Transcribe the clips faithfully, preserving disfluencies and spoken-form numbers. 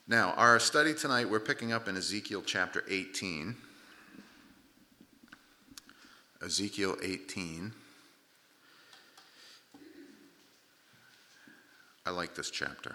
Now, our study tonight, we're picking up in Ezekiel chapter eighteen. Ezekiel eighteen. I like this chapter.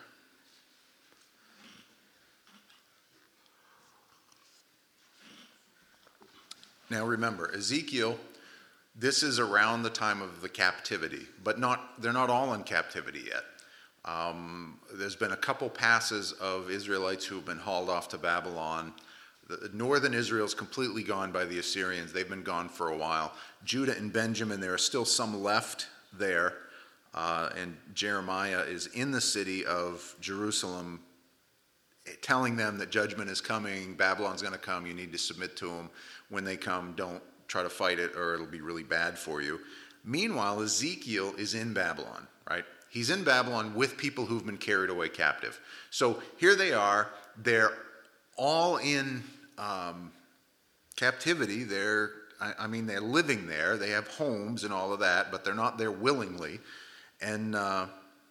Now remember, Ezekiel, this is around the time of the captivity, but not they're not all in captivity yet. Um, there's been a couple passes of Israelites who have been hauled off to Babylon. The northern Israel is completely gone by the Assyrians. They've been gone for a while. Judah and Benjamin, there are still some left there. Uh, and Jeremiah is in the city of Jerusalem telling them that judgment is coming. Babylon's going to come. You need to submit to them. When they come, don't try to fight it or it'll be really bad for you. Meanwhile, Ezekiel is in Babylon, right? He's in Babylon with people who've been carried away captive. So here they are. They're all in um, captivity. They're, I, I mean, they're living there. They have homes and all of that, but they're not there willingly. And uh,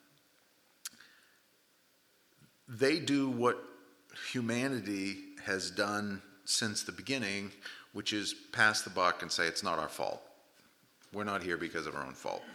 they do what humanity has done since the beginning, which is pass the buck and say it's not our fault. We're not here because of our own fault.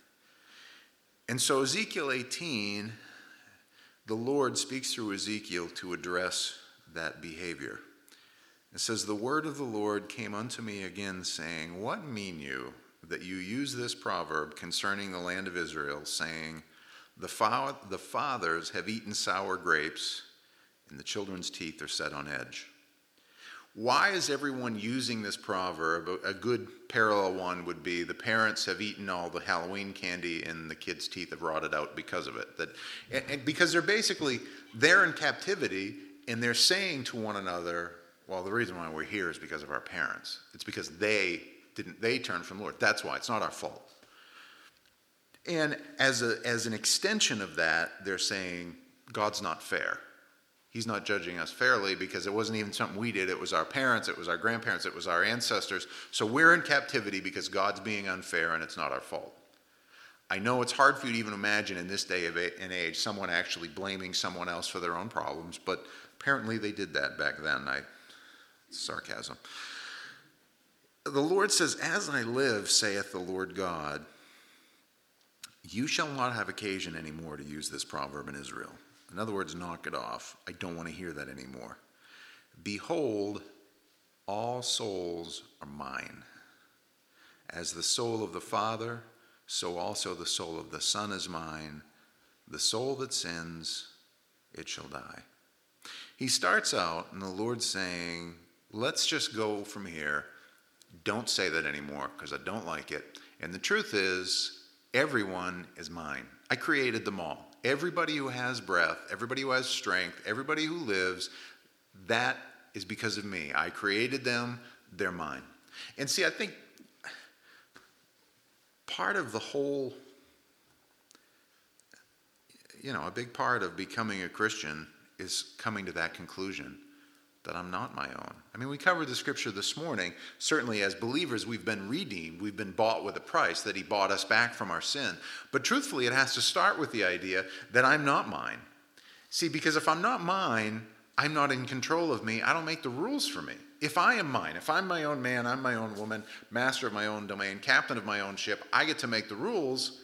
And so Ezekiel eighteen, the Lord speaks through Ezekiel to address that behavior. It says, "The word of the Lord came unto me again, saying, What mean you that you use this proverb concerning the land of Israel, saying, The, fa- the fathers have eaten sour grapes, and the children's teeth are set on edge." Why is everyone using this proverb? A good parallel one would be the parents have eaten all the Halloween candy and the kids' teeth have rotted out because of it. That, and, and because they're basically, they're in captivity and they're saying to one another, well, the reason why we're here is because of our parents. It's because they didn't, they turned from the Lord. That's why, it's not our fault. And as a, as an extension of that, they're saying God's not fair. He's not judging us fairly because it wasn't even something we did. It was our parents, it was our grandparents, it was our ancestors. So we're in captivity because God's being unfair and it's not our fault. I know it's hard for you to even imagine in this day and age someone actually blaming someone else for their own problems, but apparently they did that back then. I, sarcasm. The Lord says, "As I live, saith the Lord God, you shall not have occasion anymore to use this proverb in Israel." In other words, knock it off. I don't want to hear that anymore. "Behold, all souls are mine. As the soul of the Father, so also the soul of the Son is mine. The soul that sins, it shall die." He starts out, and the Lord's saying, let's just go from here. Don't say that anymore, because I don't like it. And the truth is, everyone is mine. I created them all. Everybody who has breath, everybody who has strength, everybody who lives, that is because of me. I created them, they're mine. And see, I think part of the whole, you know, a big part of becoming a Christian is coming to that conclusion that I'm not my own. I mean, we covered the scripture this morning. Certainly as believers, we've been redeemed. We've been bought with a price, that he bought us back from our sin. But truthfully, it has to start with the idea that I'm not mine. See, because if I'm not mine, I'm not in control of me. I don't make the rules for me. If I am mine, if I'm my own man, I'm my own woman, master of my own domain, captain of my own ship, I get to make the rules,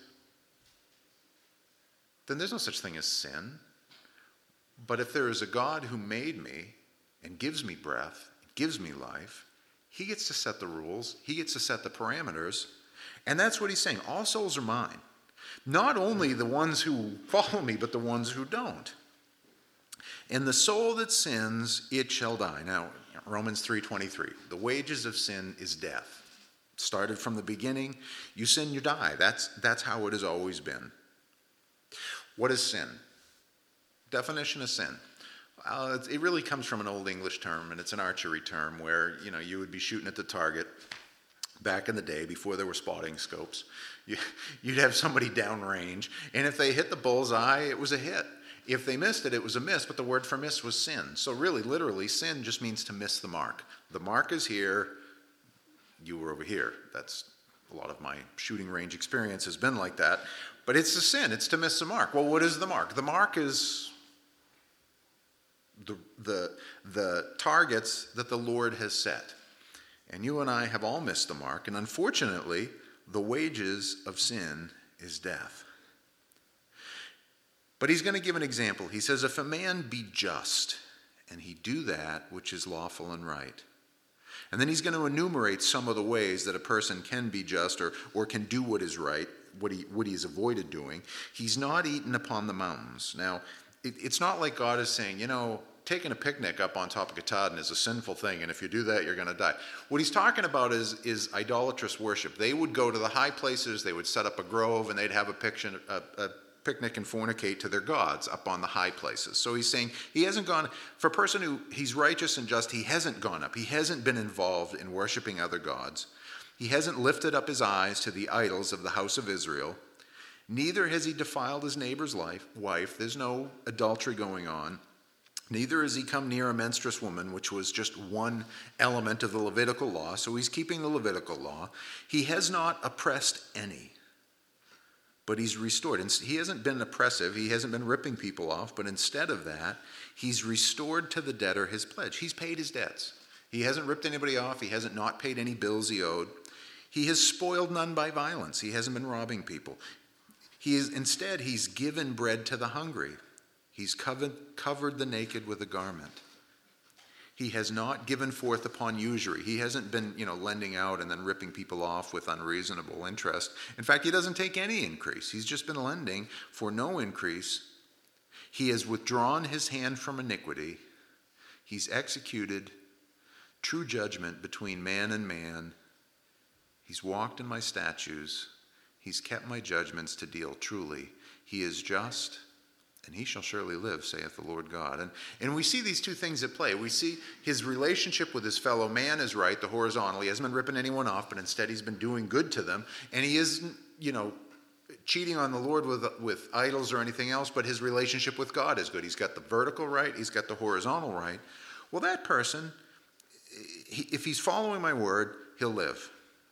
then there's no such thing as sin. But if there is a God who made me and gives me breath, gives me life, he gets to set the rules, he gets to set the parameters, and that's what he's saying. All souls are mine. Not only the ones who follow me, but the ones who don't. "And the soul that sins, it shall die." Now, Romans three twenty-three, the wages of sin is death. It started from the beginning. You sin, you die. That's, that's how it has always been. What is sin? Definition of sin. Uh, it really comes from an Old English term, and it's an archery term where, you know, you would be shooting at the target back in the day before there were spotting scopes. You, you'd have somebody downrange, and if they hit the bullseye, it was a hit. If they missed it, it was a miss, but the word for miss was sin. So really, literally, sin just means to miss the mark. The mark is here, you were over here. That's a lot of my shooting range experience has been like that. But it's a sin, it's to miss the mark. Well, what is the mark? The mark is the, the, the targets that the Lord has set. And you and I have all missed the mark. And unfortunately, the wages of sin is death. But he's going to give an example. He says, if a man be just, and he do that which is lawful and right. And then he's going to enumerate some of the ways that a person can be just or, or can do what is right, what he what he's avoided doing. He's not eaten upon the mountains. Now, it, it's not like God is saying, you know, taking a picnic up on top of Katahdin is a sinful thing, and if you do that, you're going to die. What he's talking about is, is idolatrous worship. They would go to the high places, they would set up a grove, and they'd have a, picture, a, a picnic and fornicate to their gods up on the high places. So he's saying he hasn't gone, for a person who he's righteous and just, he hasn't gone up. He hasn't been involved in worshiping other gods. He hasn't lifted up his eyes to the idols of the house of Israel. Neither has he defiled his neighbor's life, wife. There's no adultery going on. Neither has he come near a menstruous woman, which was just one element of the Levitical law. So he's keeping the Levitical law. He has not oppressed any, but he's restored. And he hasn't been oppressive. He hasn't been ripping people off. But instead of that, he's restored to the debtor his pledge. He's paid his debts. He hasn't ripped anybody off. He hasn't not paid any bills he owed. He has spoiled none by violence. He hasn't been robbing people. He is, instead, he's given bread to the hungry. He's covered, covered the naked with a garment. He has not given forth upon usury. He hasn't been, you know, lending out and then ripping people off with unreasonable interest. In fact, he doesn't take any increase. He's just been lending for no increase. He has withdrawn his hand from iniquity. He's executed true judgment between man and man. He's walked in my statutes. He's kept my judgments to deal truly. He is just, and he shall surely live, saith the Lord God. And, and we see these two things at play. We see his relationship with his fellow man is right, the horizontal. He hasn't been ripping anyone off, but instead he's been doing good to them. And he isn't, you know, cheating on the Lord with, with idols or anything else, but his relationship with God is good. He's got the vertical right, he's got the horizontal right. Well, that person, he, if he's following my word, he'll live.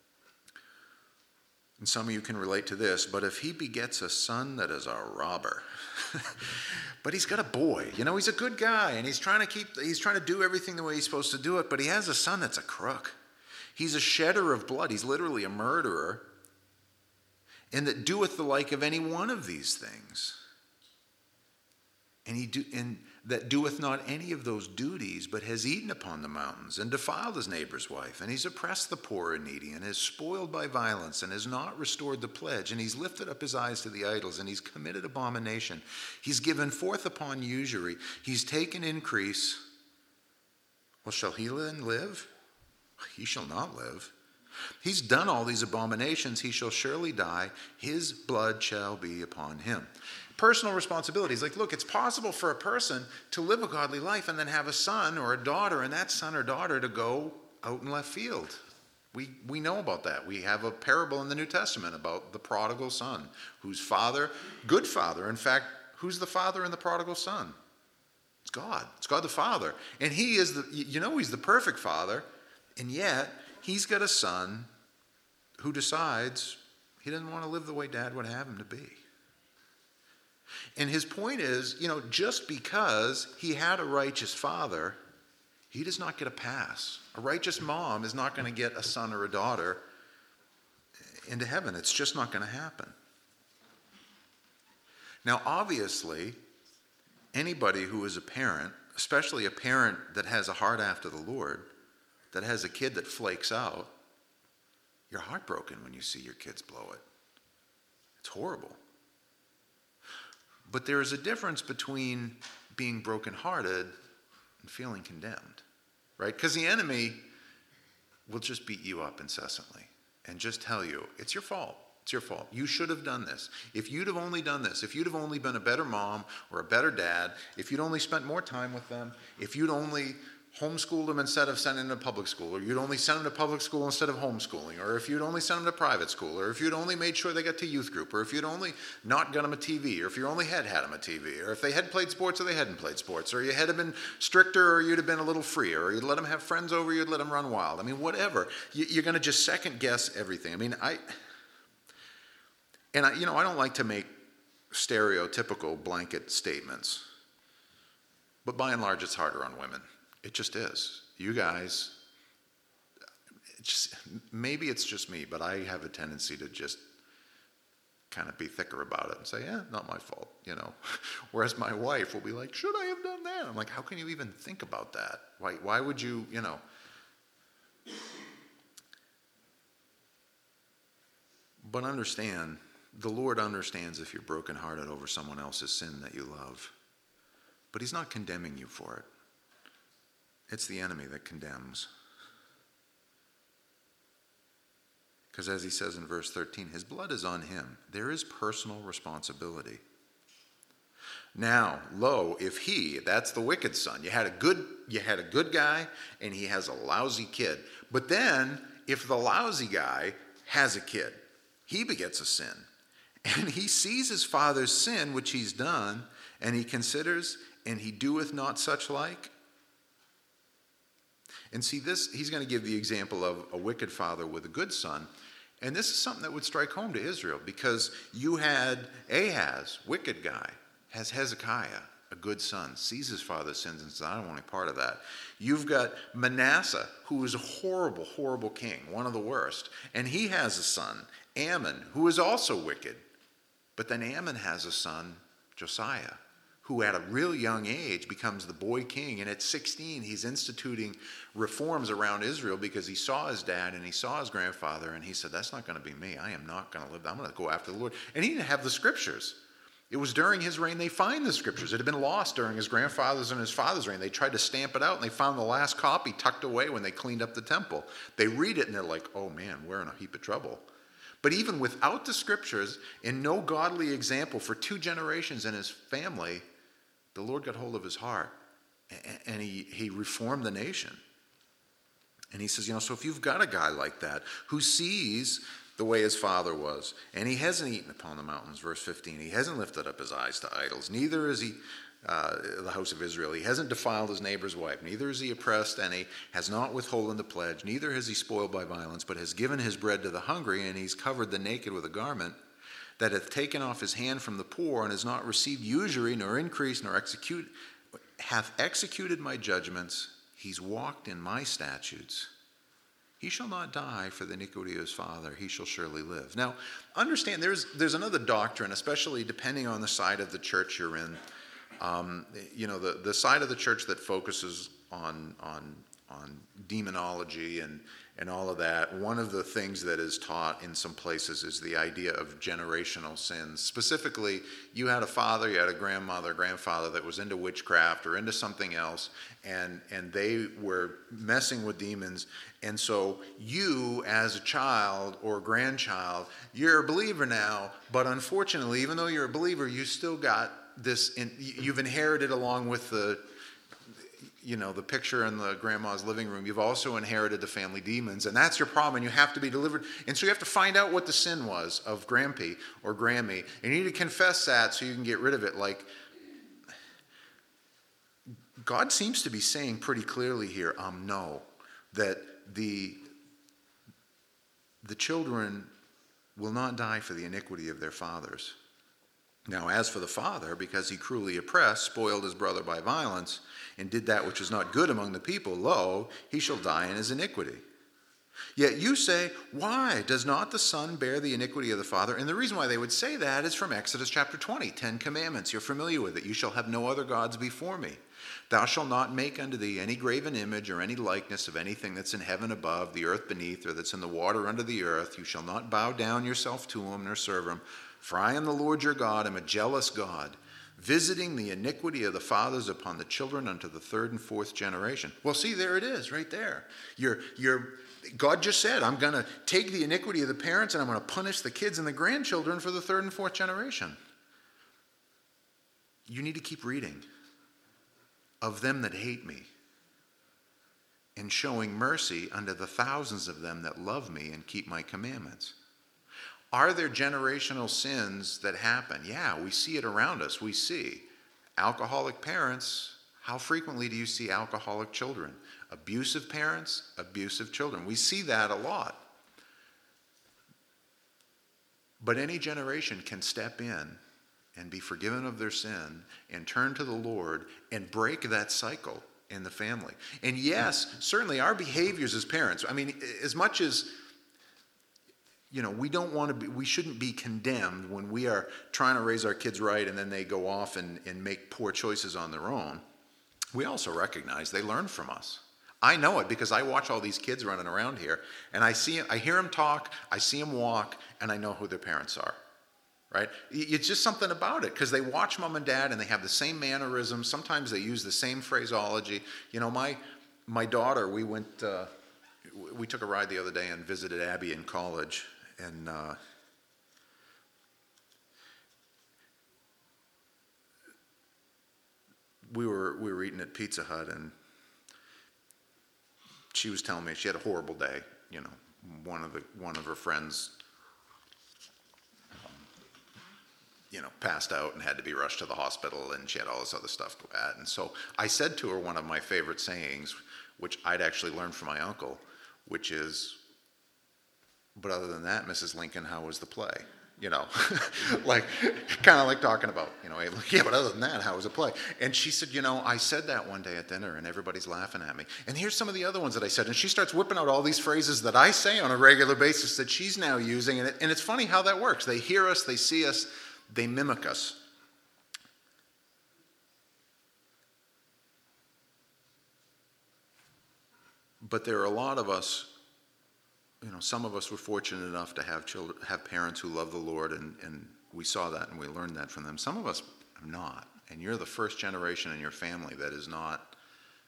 And some of you can relate to this, but if he begets a son that is a robber, but he's got a boy, you know, he's a good guy, and he's trying to keep, he's trying to do everything the way he's supposed to do it, but he has a son that's a crook. He's a shedder of blood. He's literally a murderer, and that doeth the like of any one of these things. And he do, and that doeth not any of those duties, but has eaten upon the mountains, and defiled his neighbor's wife, and he's oppressed the poor and needy, and is spoiled by violence, and has not restored the pledge, and he's lifted up his eyes to the idols, and he's committed abomination. He's given forth upon usury. He's taken increase. Well, shall he then live? He shall not live. He's done all these abominations. He shall surely die. His blood shall be upon him. Personal responsibilities. Like, look, it's possible for a person to live a godly life and then have a son or a daughter, and that son or daughter to go out in left field. We we know about that. We have a parable in the New Testament about the prodigal son, whose father, good father, in fact, who's the father in the prodigal son? It's God. It's God the Father. And he is the, you know, he's the perfect father, and yet he's got a son who decides he doesn't want to live the way dad would have him to be. And his point is, you know, just because he had a righteous father, he does not get a pass. A righteous mom is not going to get a son or a daughter into heaven. It's just not going to happen. Now, obviously, anybody who is a parent, especially a parent that has a heart after the Lord, that has a kid that flakes out, you're heartbroken when you see your kids blow it. It's horrible. But there is a difference between being brokenhearted and feeling condemned, right? Because the enemy will just beat you up incessantly and just tell you, it's your fault. It's your fault. You should have done this. If you'd have only done this, if you'd have only been a better mom or a better dad, if you'd only spent more time with them, if you'd only homeschooled them instead of sending them to public school, or you'd only send them to public school instead of homeschooling, or if you'd only sent them to private school, or if you'd only made sure they got to youth group, or if you'd only not got them a T V, or if you only had had them a T V, or if they had played sports or they hadn't played sports, or you had been stricter or you'd have been a little freer, or you'd let them have friends over, you'd let them run wild. I mean, whatever. You're going to just second guess everything. I mean, I, and I, you know, I don't like to make stereotypical blanket statements. But by and large, it's harder on women. It just is. You guys, it's just, maybe it's just me, but I have a tendency to just kind of be thicker about it and say, yeah, not my fault, you know. Whereas my wife will be like, should I have done that? I'm like, how can you even think about that? Why, why would you, you know? But understand, the Lord understands if you're brokenhearted over someone else's sin that you love. But he's not condemning you for it. It's the enemy that condemns. Because as he says in verse thirteen, his blood is on him. There is personal responsibility. Now, lo, if he, that's the wicked son, you had a good, you had a good guy and he has a lousy kid. But then, if the lousy guy has a kid, he begets a sin. And he sees his father's sin, which he's done, and he considers, and he doeth not such like. And see this, he's going to give the example of a wicked father with a good son. And this is something that would strike home to Israel, because you had Ahaz, wicked guy, has Hezekiah, a good son, sees his father's sins and says, I don't want any part of that. You've got Manasseh, who is a horrible, horrible king, one of the worst. And he has a son, Ammon, who is also wicked. But then Ammon has a son, Josiah, who at a real young age becomes the boy king. And at sixteen, he's instituting reforms around Israel because he saw his dad and he saw his grandfather. And he said, that's not going to be me. I am not going to live. I'm going to go after the Lord. And he didn't have the scriptures. It was during his reign they find the scriptures. It had been lost during his grandfather's and his father's reign. They tried to stamp it out, and they found the last copy tucked away when they cleaned up the temple. They read it, and they're like, oh man, we're in a heap of trouble. But even without the scriptures and no godly example for two generations in his family, the Lord got hold of his heart, and he, he reformed the nation. And he says, you know, so if you've got a guy like that who sees the way his father was, and he hasn't eaten upon the mountains, verse fifteen, he hasn't lifted up his eyes to idols, neither is he uh, the house of Israel, he hasn't defiled his neighbor's wife, neither is he oppressed, and he has not withholden the pledge, neither has he spoiled by violence, but has given his bread to the hungry, and he's covered the naked with a garment, that hath taken off his hand from the poor, and has not received usury, nor increase, nor execute, hath executed my judgments, he's walked in my statutes. He shall not die for the iniquity of his father. He shall surely live. Now, understand, there's there's another doctrine, especially depending on the side of the church you're in. Um, you know, the, the side of the church that focuses on on on demonology and and all of that. One of the things that is taught in some places is the idea of generational sins. Specifically, you had a father, you had a grandmother, grandfather that was into witchcraft or into something else, and and they were messing with demons. And so you, as a child or grandchild, you're a believer now, but unfortunately, even though you're a believer, you still got this, in, you've inherited along with the, you know, the picture in the grandma's living room, you've also inherited the family demons, and that's your problem, and you have to be delivered. And so you have to find out what the sin was of Grampy or Grammy, and you need to confess that so you can get rid of it. Like, God seems to be saying pretty clearly here, um, no, that the the children will not die for the iniquity of their fathers. Now, as for the father, because he cruelly oppressed, spoiled his brother by violence, and did that which was not good among the people, lo, he shall die in his iniquity. Yet you say, why does not the son bear the iniquity of the father? And the reason why they would say that is from Exodus chapter twenty, Ten Commandments. You're familiar with it. You shall have no other gods before me. Thou shalt not make unto thee any graven image or any likeness of anything that's in heaven above, the earth beneath, or that's in the water under the earth. You shall not bow down yourself to him nor serve him. For I am the Lord your God, am a jealous God, visiting the iniquity of the fathers upon the children unto the third and fourth generation. Well, see, there it is, right there. You're, you're, God just said, I'm going to take the iniquity of the parents and I'm going to punish the kids and the grandchildren for the third and fourth generation. You need to keep reading. Of them that hate me, and showing mercy unto the thousands of them that love me and keep my commandments. Are there generational sins that happen? Yeah, we see it around us. We see alcoholic parents. How frequently do you see alcoholic children? Abusive parents, abusive children. We see that a lot. But any generation can step in and be forgiven of their sin and turn to the Lord and break that cycle in the family. And yes, certainly our behaviors as parents, I mean, as much as, you know, we don't want to be, we shouldn't be condemned when we are trying to raise our kids right and then they go off and, and make poor choices on their own. We also recognize they learn from us. I know it because I watch all these kids running around here, and I see, I hear them talk, I see them walk, and I know who their parents are. Right? It's just something about it because they watch mom and dad and they have the same mannerisms. Sometimes they use the same phraseology. You know, my my daughter, we went, uh, we took a ride the other day and visited Abby in college, and uh, we were we were eating at Pizza Hut, and she was telling me she had a horrible day. You know, one of the one of her friends, you know, passed out and had to be rushed to the hospital, and she had all this other stuff to add. And so I said to her one of my favorite sayings, which I'd actually learned from my uncle, which is, but other than that, Missus Lincoln, how was the play? You know, like, kind of like talking about, you know, yeah, but other than that, how was the play? And she said, you know, I said that one day at dinner and everybody's laughing at me. And here's some of the other ones that I said. And she starts whipping out all these phrases that I say on a regular basis that she's now using. And, it, and it's funny how that works. They hear us, they see us, they mimic us. But there are a lot of us, you know, some of us were fortunate enough to have children, have parents who love the Lord, and, and we saw that and we learned that from them. Some of us are not, and you're the first generation in your family that is not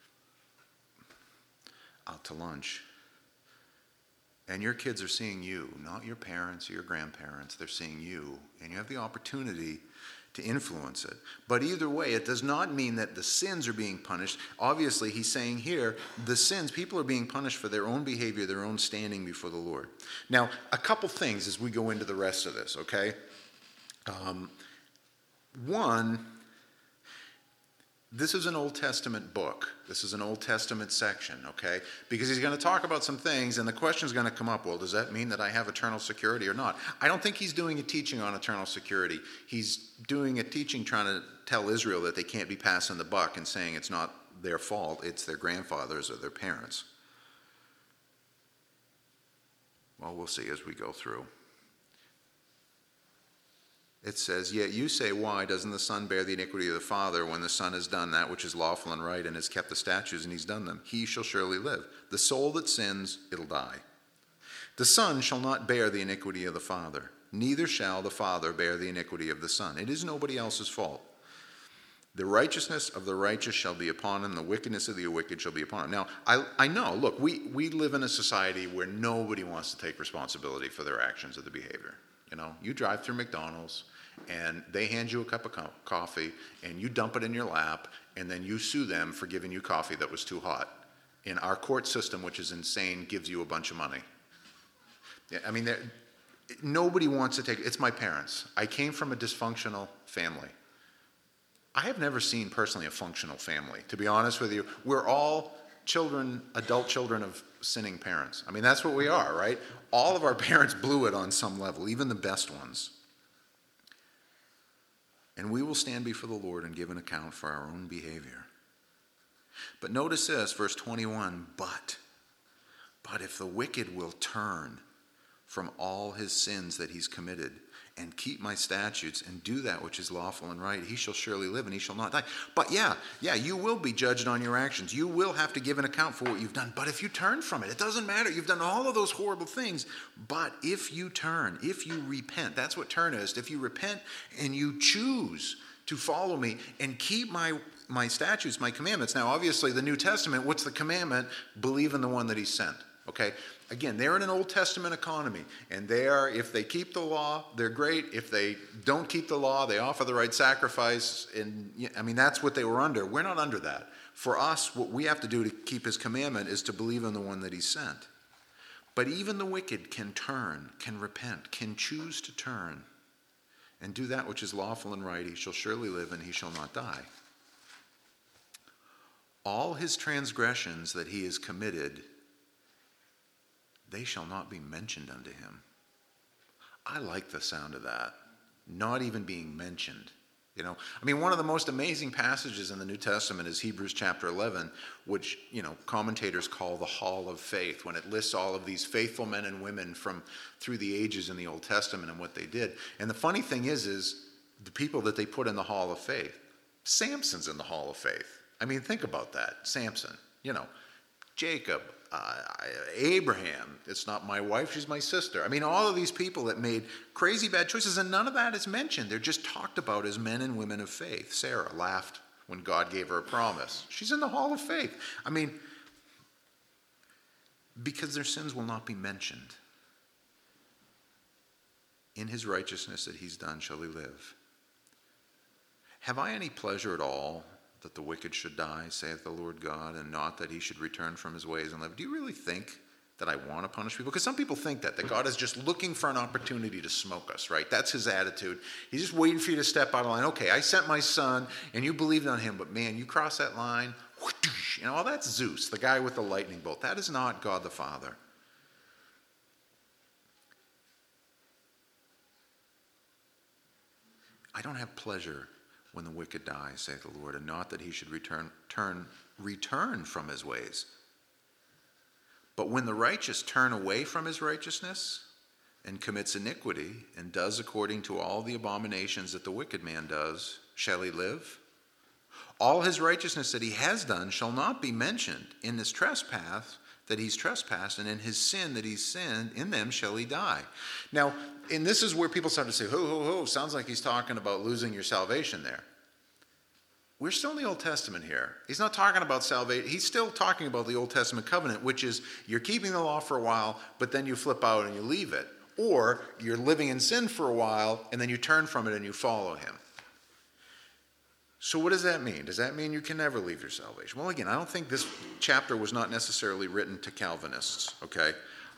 out to lunch. And your kids are seeing you, not your parents or your grandparents. They're seeing you, and you have the opportunity to influence it. But either way, it does not mean that the sins are being punished. Obviously, he's saying here, the sins, people are being punished for their own behavior, their own standing before the Lord. Now, a couple things as we go into the rest of this, okay? Um, one, this is an Old Testament book. This is an Old Testament section, okay? Because he's going to talk about some things, and the question is going to come up, well, does that mean that I have eternal security or not? I don't think he's doing a teaching on eternal security. He's doing a teaching trying to tell Israel that they can't be passing the buck and saying it's not their fault, it's their grandfathers or their parents. Well, we'll see as we go through. It says, yet you say, why doesn't the Son bear the iniquity of the Father when the Son has done that which is lawful and right and has kept the statutes and he's done them? He shall surely live. The soul that sins, it'll die. The Son shall not bear the iniquity of the Father, neither shall the Father bear the iniquity of the Son. It is nobody else's fault. The righteousness of the righteous shall be upon him, the wickedness of the wicked shall be upon him. Now, I, I know, look, we, we live in a society where nobody wants to take responsibility for their actions or their behavior. You know, you drive through McDonald's and they hand you a cup of co- coffee and you dump it in your lap and then you sue them for giving you coffee that was too hot. And our court system, which is insane, gives you a bunch of money. Yeah, I mean, nobody wants to take, it's my parents. I came from a dysfunctional family. I have never seen personally a functional family, to be honest with you. We're all children, adult children of sinning parents. I mean, that's what we are, right? All of our parents blew it on some level, even the best ones. And we will stand before the Lord and give an account for our own behavior. But notice this, verse twenty-one, but, but if the wicked will turn from all his sins that he's committed and keep my statutes and do that which is lawful and right, he shall surely live and he shall not die. But yeah, yeah, you will be judged on your actions. You will have to give an account for what you've done. But if you turn from it, it doesn't matter. You've done all of those horrible things. But if you turn, if you repent, that's what turn is. If you repent and you choose to follow me and keep my, my statutes, my commandments. Now, obviously, the New Testament, what's the commandment? Believe in the one that he sent. Okay? Again, they're in an Old Testament economy, and they are, if they keep the law, they're great. If they don't keep the law, they offer the right sacrifice, and I mean, that's what they were under. We're not under that. For us, what we have to do to keep his commandment is to believe in the one that he sent. But even the wicked can turn, can repent, can choose to turn, and do that which is lawful and right. He shall surely live, and he shall not die. All his transgressions that he has committed, they shall not be mentioned unto him. I like the sound of that. Not even being mentioned. You know, I mean, one of the most amazing passages in the New Testament is Hebrews chapter eleven, which, you know, commentators call the Hall of Faith, when it lists all of these faithful men and women from through the ages in the Old Testament and what they did. And the funny thing is, is the people that they put in the Hall of Faith, Samson's in the Hall of Faith. I mean, think about that. Samson, you know, Jacob, uh, Abraham. It's not my wife, she's my sister. I mean, all of these people that made crazy bad choices, and none of that is mentioned. They're just talked about as men and women of faith. Sarah laughed when God gave her a promise. She's in the Hall of Faith. I mean, because their sins will not be mentioned. In his righteousness that he's done shall he live. Have I any pleasure at all that the wicked should die, saith the Lord God, and not that he should return from his ways and live? Do you really think that I want to punish people? Because some people think that, that God is just looking for an opportunity to smoke us, right? That's his attitude. He's just waiting for you to step out of line. Okay, I sent my son, and you believed on him, but man, you cross that line, you know, well, that's Zeus, the guy with the lightning bolt. That is not God the Father. I don't have pleasure when the wicked die, saith the Lord, and not that he should return, turn, return from his ways. But when the righteous turn away from his righteousness and commits iniquity and does according to all the abominations that the wicked man does, shall he live? All his righteousness that he has done shall not be mentioned. In his trespass that he's trespassed, and in his sin that he's sinned, in them shall he die. Now, and this is where people start to say, ho, ho, ho, sounds like he's talking about losing your salvation there. We're still in the Old Testament here. He's not talking about salvation. He's still talking about the Old Testament covenant, which is you're keeping the law for a while, but then you flip out and you leave it. Or you're living in sin for a while, and then you turn from it and you follow him. So what does that mean? Does that mean you can never leave your salvation? Well, again, I don't think this chapter was not necessarily written to Calvinists, okay?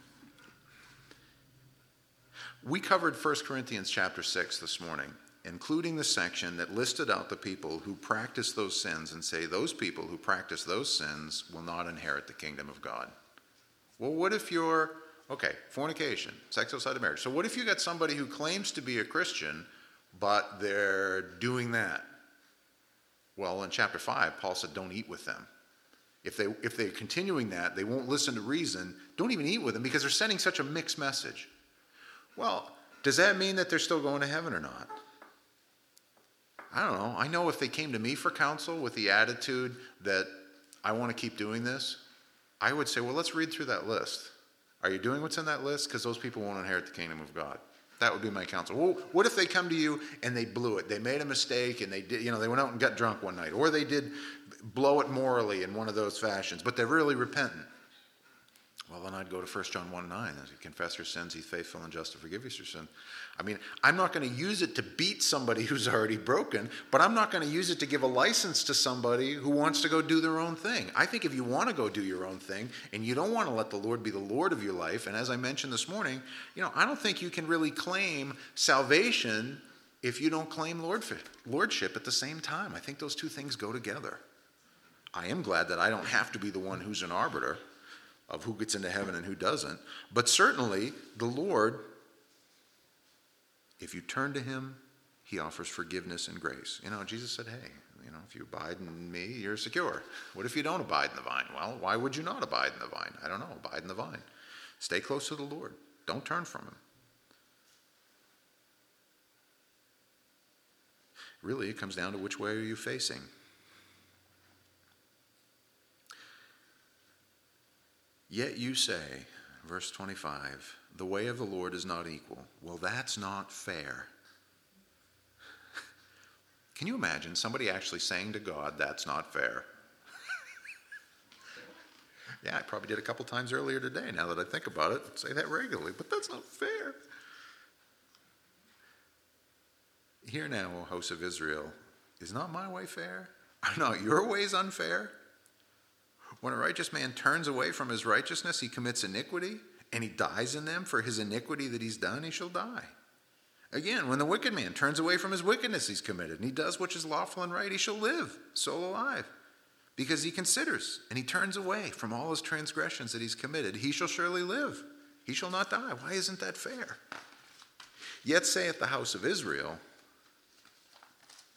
We covered First Corinthians chapter six this morning, including the section that listed out the people who practice those sins and say those people who practice those sins will not inherit the kingdom of God. Well, what if you're, okay, fornication, sex outside of marriage. So what if you got somebody who claims to be a Christian, but they're doing that? Well, in chapter five, Paul said, don't eat with them. If, they, if they're continuing that, they won't listen to reason, don't even eat with them because they're sending such a mixed message. Well, does that mean that they're still going to heaven or not? I don't know. I know if they came to me for counsel with the attitude that I want to keep doing this, I would say, well, let's read through that list. Are you doing what's in that list? Because those people won't inherit the kingdom of God. That would be my counsel. Well, what if they come to you and they blew it? They made a mistake and they did, you know, they went out and got drunk one night, or they did blow it morally in one of those fashions, but they're really repentant. Well, then I'd go to First John one nine. As you confess your sins, he's faithful and just to forgive you your sin. I mean, I'm not going to use it to beat somebody who's already broken, but I'm not going to use it to give a license to somebody who wants to go do their own thing. I think if you want to go do your own thing and you don't want to let the Lord be the Lord of your life, and as I mentioned this morning, you know, I don't think you can really claim salvation if you don't claim lordship at the same time. I think those two things go together. I am glad that I don't have to be the one who's an arbiter of who gets into heaven and who doesn't. But certainly, the Lord, if you turn to him, he offers forgiveness and grace. You know, Jesus said, hey, you know, if you abide in me, you're secure. What if you don't abide in the vine? Well, why would you not abide in the vine? I don't know. Abide in the vine. Stay close to the Lord. Don't turn from him. Really, it comes down to which way are you facing? Yet you say, verse twenty-five, the way of the Lord is not equal. Well, that's not fair. Can you imagine somebody actually saying to God, that's not fair? Yeah, I probably did a couple times earlier today, now that I think about it. I say that regularly, but that's not fair. Hear now, O house of Israel, is not my way fair? Are not your ways unfair? When a righteous man turns away from his righteousness, he commits iniquity, and he dies in them. For his iniquity that he's done, he shall die. Again, when the wicked man turns away from his wickedness he's committed, and he does which is lawful and right, he shall live, soul alive. Because he considers, and he turns away from all his transgressions that he's committed, he shall surely live. He shall not die. Why isn't that fair? Yet saith the house of Israel,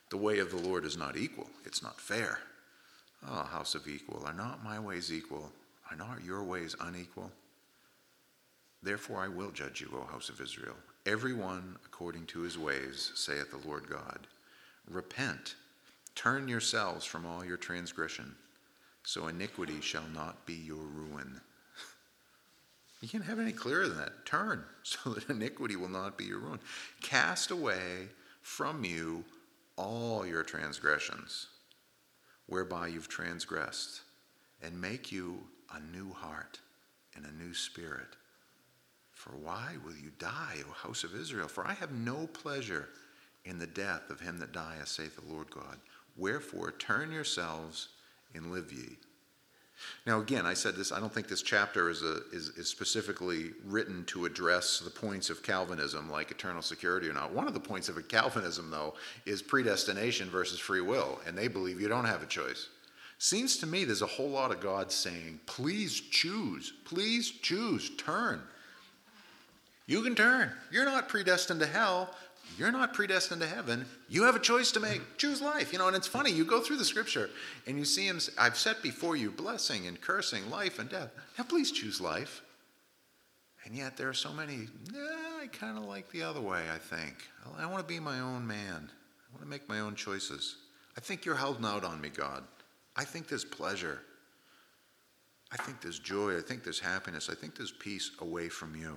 The way of the Lord is not equal. It's not fair. Oh, house of equal, are not my ways equal? Are not your ways unequal? Therefore I will judge you, O house of Israel, every one according to his ways, saith the Lord God. Repent, turn yourselves from all your transgression, so iniquity shall not be your ruin. You can't have it any clearer than that. Turn, so that iniquity will not be your ruin. Cast away from you all your transgressions, whereby you've transgressed, and make you a new heart and a new spirit. For why will you die, O house of Israel? For I have no pleasure in the death of him that dieth, saith the Lord God. Wherefore turn yourselves and live ye. Now again, I said this, I don't think this chapter is, a, is, is specifically written to address the points of Calvinism like eternal security or not. One of the points of Calvinism, though, is predestination versus free will, and they believe you don't have a choice. Seems to me there's a whole lot of God saying, please choose, please choose, turn. You can turn. You're not predestined to hell. You're not predestined to heaven. You have a choice to make. Choose life. You know, and it's funny. You go through the scripture and you see him. I've set before you blessing and cursing, life and death. Now, please choose life. And yet there are so many, nah, I kind of like the other way, I think. I want to be my own man. I want to make my own choices. I think you're holding out on me, God. I think there's pleasure. I think there's joy. I think there's happiness. I think there's peace away from you.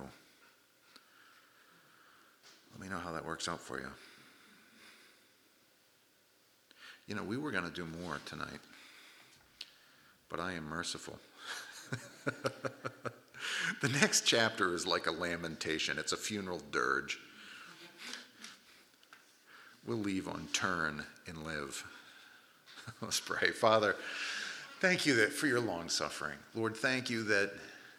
Let me know how that works out for you. You know, we were going to do more tonight, but I am merciful. The next chapter is like a lamentation. It's a funeral dirge. We'll leave on turn and live. Let's pray. Father, thank you that for your long suffering. Lord, thank you that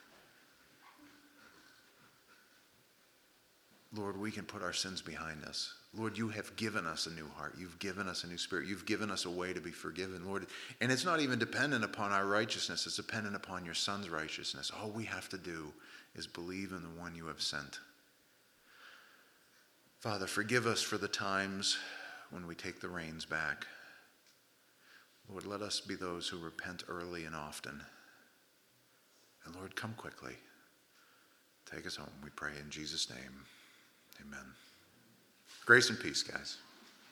Lord, we can put our sins behind us. Lord, you have given us a new heart. You've given us a new spirit. You've given us a way to be forgiven, Lord. And it's not even dependent upon our righteousness. It's dependent upon your Son's righteousness. All we have to do is believe in the one you have sent. Father, forgive us for the times when we take the reins back. Lord, let us be those who repent early and often. And Lord, come quickly. Take us home, we pray in Jesus' name. Amen. Grace and peace, guys.